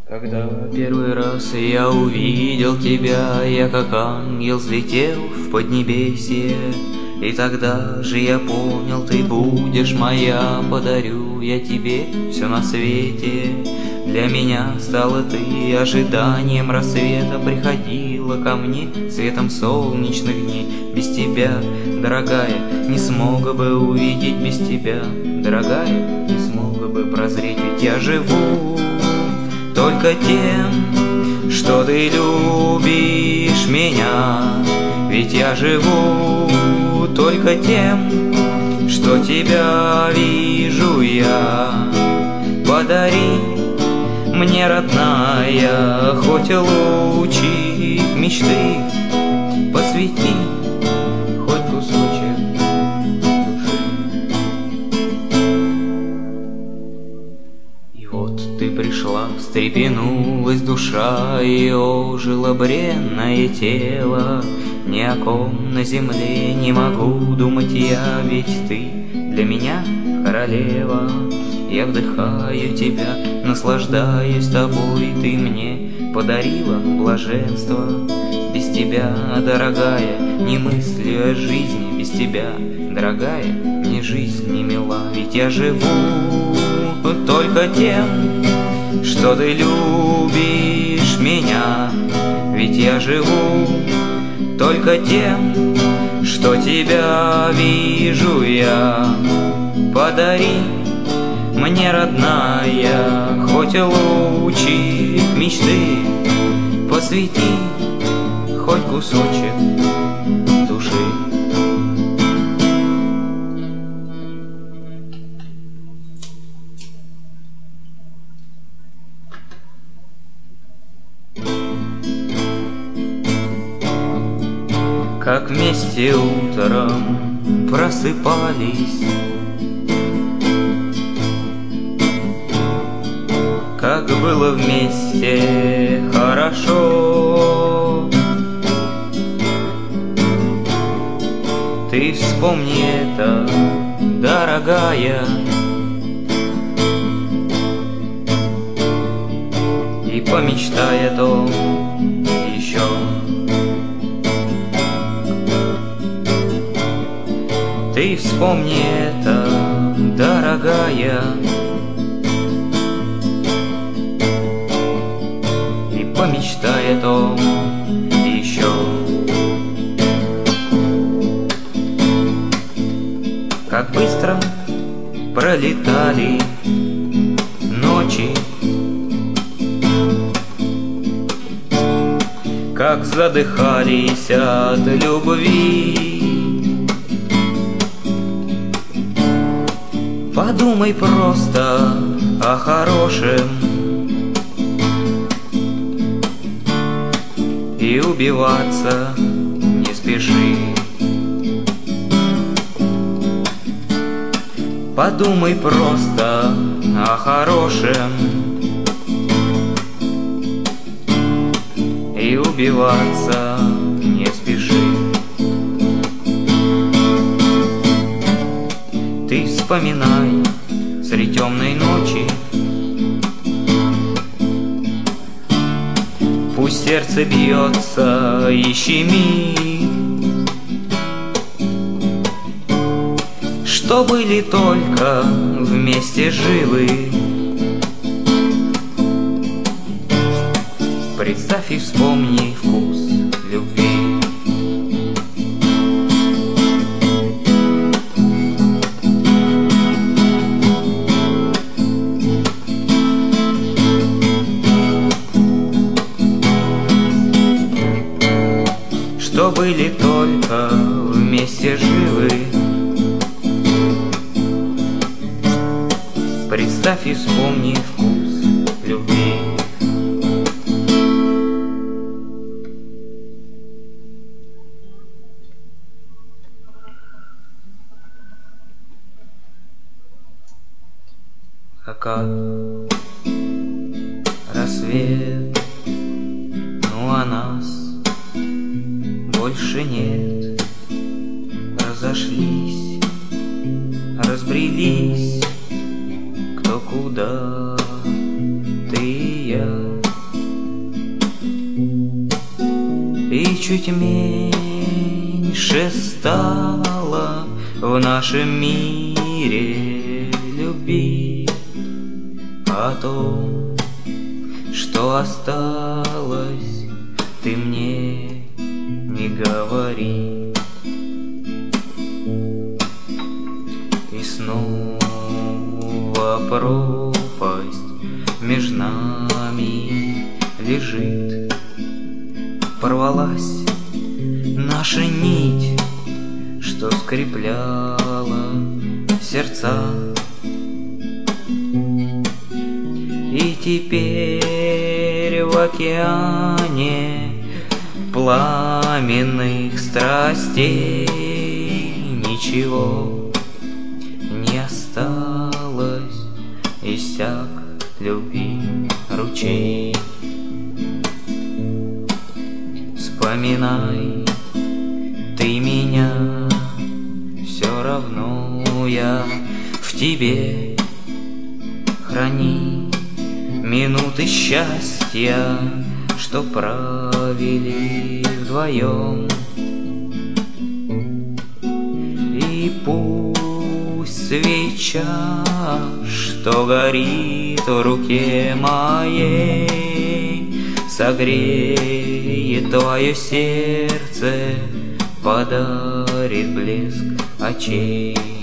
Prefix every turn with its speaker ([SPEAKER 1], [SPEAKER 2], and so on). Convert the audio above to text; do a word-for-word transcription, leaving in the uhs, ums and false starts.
[SPEAKER 1] Когда первый раз я увидел тебя, я как ангел взлетел в поднебесье. И тогда же я понял, ты будешь моя, подарю я тебе все на свете. Для меня стала ты ожиданием рассвета, приходила ко мне светом солнечных дней. Без тебя, дорогая, не смог бы увидеть, без тебя, дорогая, не смог бы прозреть. Ведь я живу только тем, что ты любишь меня. Ведь я живу только тем, что тебя вижу я. Подари мне, родная, хоть лучик мечты, посвяти хоть кусочек души. И вот ты пришла, встрепенулась душа, и ожило бренное тело. Ни о ком на земле не могу думать я, ведь ты для меня королева. Я вдыхаю тебя, наслаждаюсь тобой, ты мне подарила блаженство. Без тебя, дорогая, не мыслю о жизни, без тебя, дорогая, мне жизнь не мила. Ведь я живу только тем, что ты любишь меня. Ведь я живу только тем, что тебя вижу я. Подари мне, родная, хоть лучик мечты, посвяти хоть кусочек души. Как вместе утром просыпались, как было вместе хорошо. Ты вспомни это, дорогая, и помечтай о том еще. Ты вспомни это, дорогая, и помечтай о том еще. Как быстро пролетали ночи, как задыхались от любви. Подумай просто о хорошем и убиваться не спеши. Подумай просто о хорошем и убиваться не спеши. Ты вспоминай средь темной ночи, пусть сердце бьется и щемит, что были только вместе живы. Представь и вспомни вкус любви. Что были только вместе живы. Представь и вспомни вкус любви. Закат, рассвет, ну а нас больше нет. Разошлись, разбрелись, кто куда, ты и я. чуть меньше стало в нашем мире любви, о том, что осталось, ты мне не говори. И снова пропасть между нами лежит. Порвалась наша нить, что скрепляла сердца. И теперь в океане пламенных страстей ничего не осталось, иссяк любви ручей. Вспоминай ты меня, все равно я в тебе. Храни минуты счастья, что провели вдвоем. И пусть свеча, что горит в руке моей, согреет твое сердце, подарит блеск очей.